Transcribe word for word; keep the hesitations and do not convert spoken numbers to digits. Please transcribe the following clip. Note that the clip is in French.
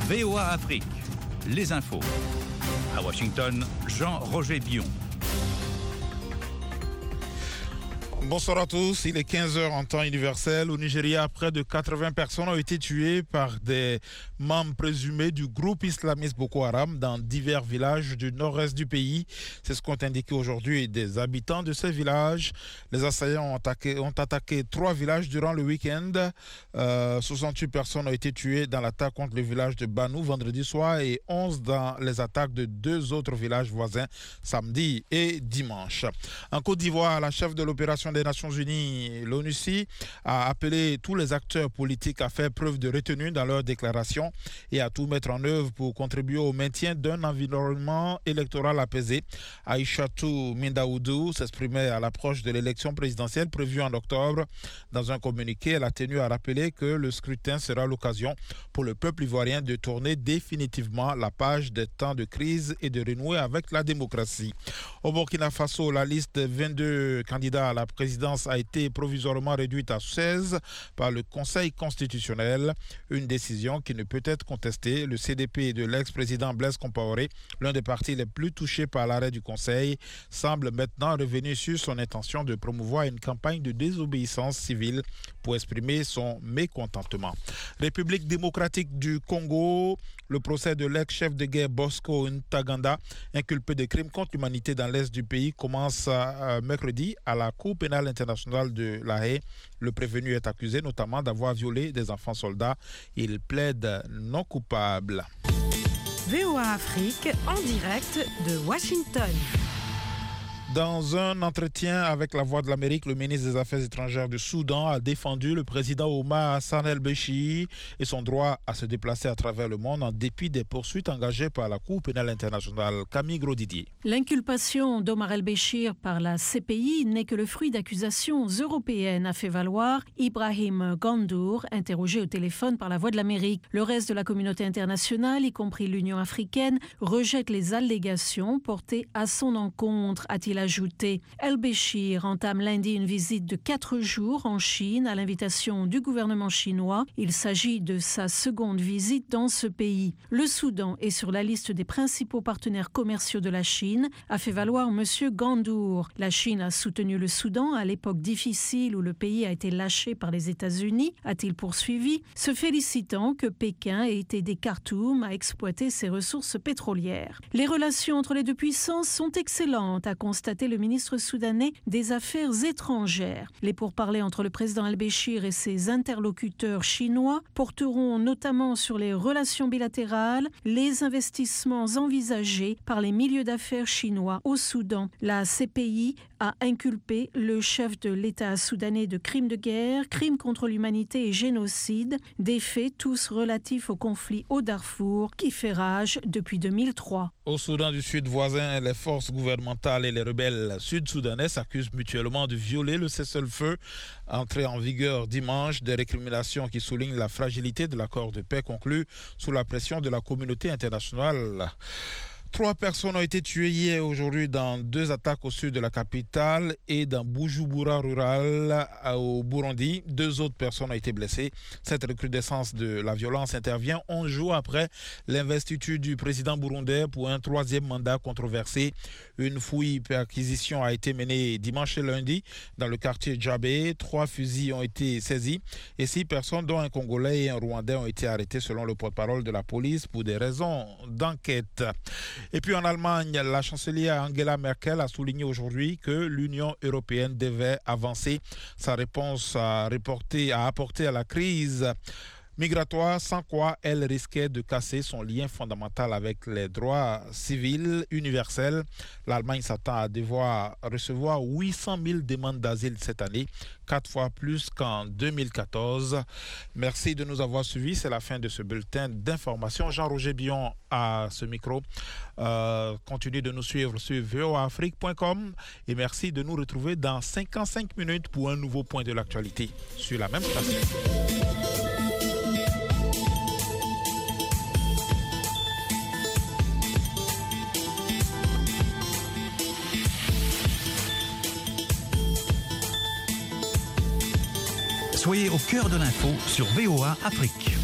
V O A Afrique, les infos. À Washington, Jean-Roger Bion. Bonsoir à tous, il est quinze heures en temps universel. Au Nigeria, près de quatre-vingts personnes ont été tuées par des membres présumés du groupe islamiste Boko Haram dans divers villages du nord-est du pays. C'est ce qu'ont indiqué aujourd'hui des habitants de ces villages. Les assaillants ont attaqué, ont attaqué trois villages durant le week-end. Euh, soixante-huit personnes ont été tuées dans l'attaque contre le village de Banou vendredi soir et onze dans les attaques de deux autres villages voisins samedi et dimanche. En Côte d'Ivoire, la chef de l'opération des Nations Unies, l'ONUCI, a appelé tous les acteurs politiques à faire preuve de retenue dans leurs déclarations et à tout mettre en œuvre pour contribuer au maintien d'un environnement électoral apaisé. Aïchatou Mindaoudou s'exprimait à l'approche de l'élection présidentielle prévue en octobre. Dans un communiqué, elle a tenu à rappeler que le scrutin sera l'occasion pour le peuple ivoirien de tourner définitivement la page des temps de crise et de renouer avec la démocratie. Au Burkina Faso, la liste des vingt-deux candidats à la présidence a été provisoirement réduite à seize par le Conseil constitutionnel, une décision qui ne peut être contestée. Le C D P de l'ex-président Blaise Compaoré, l'un des partis les plus touchés par l'arrêt du Conseil, semble maintenant revenir sur son intention de promouvoir une campagne de désobéissance civile pour exprimer son mécontentement. République démocratique du Congo, le procès de l'ex-chef de guerre Bosco Ntaganda, inculpé de crimes contre l'humanité dans l'est du pays, commence euh, mercredi à la Cour pénale internationale de La Haye. Le prévenu est accusé notamment d'avoir violé des enfants soldats. Il plaide non coupable. V O A Afrique en direct de Washington. Dans un entretien avec La Voix de l'Amérique, le ministre des Affaires étrangères du Soudan a défendu le président Omar Hassan el-Béchir et son droit à se déplacer à travers le monde en dépit des poursuites engagées par la Cour pénale internationale. Camille Grosdidier. L'inculpation d'Omar el-Béchir par la C P I n'est que le fruit d'accusations européennes, a fait valoir Ibrahim Gandour, interrogé au téléphone par La Voix de l'Amérique. Le reste de la communauté internationale, y compris l'Union africaine, rejette les allégations portées à son encontre, a-t-il ajouté. El-Béchir entame lundi une visite de quatre jours en Chine à l'invitation du gouvernement chinois. Il s'agit de sa seconde visite dans ce pays. Le Soudan est sur la liste des principaux partenaires commerciaux de la Chine, a fait valoir M. Gandour. La Chine a soutenu le Soudan à l'époque difficile où le pays a été lâché par les États-Unis, a-t-il poursuivi, se félicitant que Pékin ait aidé Khartoum à exploiter ses ressources pétrolières. Les relations entre les deux puissances sont excellentes, a constaté le ministre soudanais des Affaires étrangères. Les pourparlers entre le président el-Béchir et ses interlocuteurs chinois porteront notamment sur les relations bilatérales, les investissements envisagés par les milieux d'affaires chinois au Soudan. La C P I a inculpé le chef de l'État soudanais de crimes de guerre, crimes contre l'humanité et génocide, des faits tous relatifs au conflit au Darfour qui fait rage depuis deux mille trois. Au Soudan du Sud voisin, les forces gouvernementales et les rebelles sud-soudanais s'accusent mutuellement de violer le cessez-le-feu entré en vigueur dimanche, des récriminations qui soulignent la fragilité de l'accord de paix conclu sous la pression de la communauté internationale. Trois personnes ont été tuées hier et aujourd'hui dans deux attaques au sud de la capitale et dans Bujumbura rural au Burundi. Deux autres personnes ont été blessées. Cette recrudescence de la violence intervient onze jours après l'investiture du président burundais pour un troisième mandat controversé. Une fouille perquisition a été menée dimanche et lundi dans le quartier Djabé. Trois fusils ont été saisis et six personnes, dont un Congolais et un Rwandais, ont été arrêtés selon le porte-parole de la police pour des raisons d'enquête. Et puis en Allemagne, la chancelière Angela Merkel a souligné aujourd'hui que l'Union européenne devait avancer sa réponse à, reporter, à apporter à la crise migratoire, sans quoi elle risquait de casser son lien fondamental avec les droits civils universels. L'Allemagne s'attend à devoir recevoir huit cent mille demandes d'asile cette année, quatre fois plus qu'en deux mille quatorze. Merci de nous avoir suivis. C'est la fin de ce bulletin d'information. Jean-Roger Bion à ce micro. Euh, continuez de nous suivre sur v o a afrique point com et merci de nous retrouver dans cinquante-cinq minutes pour un nouveau point de l'actualité sur la même station. Soyez au cœur de l'info sur V O A Afrique.